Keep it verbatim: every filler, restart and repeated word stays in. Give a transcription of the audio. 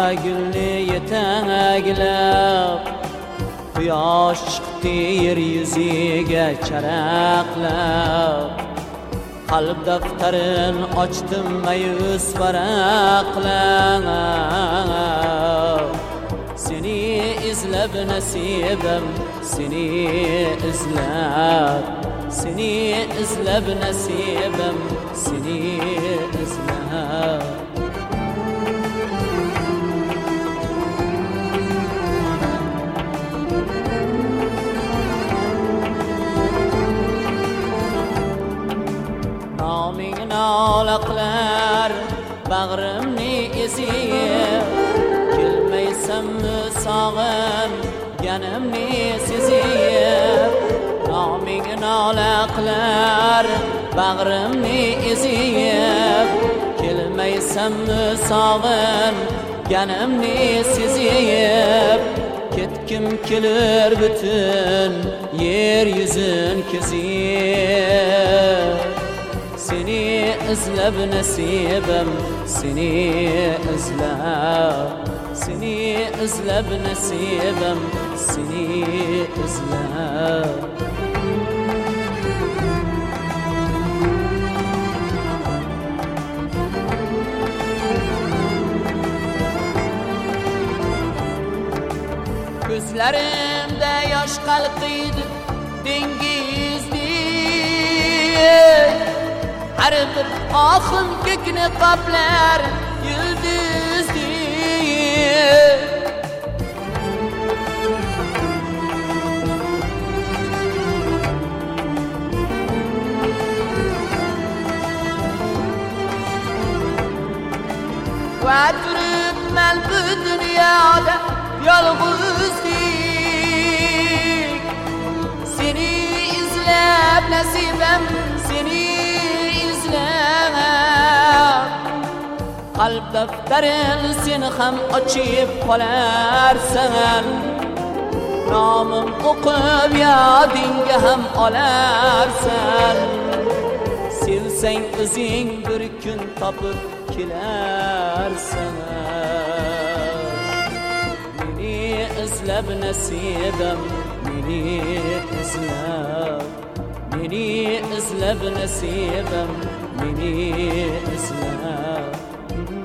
gülni yetaklab Quyosh chiqdi yer yuziga charaqlab Qalb daftarin ochdim mayus varaqlab Seni izlab nasibim seni izlab Seni izlab nasibim seni izlab Noming nola qilar bag'rimni ezib Kelmaysanmi sog'in ganimni sezib Noming nola qilar bag'rimni ezib Kelmaysanmi sog'in ganimni sezib Ketkim kelir bütün yer yuzin kezib Seni izlab nasibim seni izlab Seni izlab nasibim seni izlab Gözlerimde yaş qalqiydi dengizdek Her bir ahım kökünü kaplar yıldızdır Ve durup ben bu dünyada yalğızdık Seni izlep nasibim seni Qalb daftarin sen ham ochib qolarsan Nomim o'qib yodingga ham olarsan Sevsang o'zing bir kun topib kelarsan Meni izlab nasibim meni izlab Meni izlab nasibim meni izlab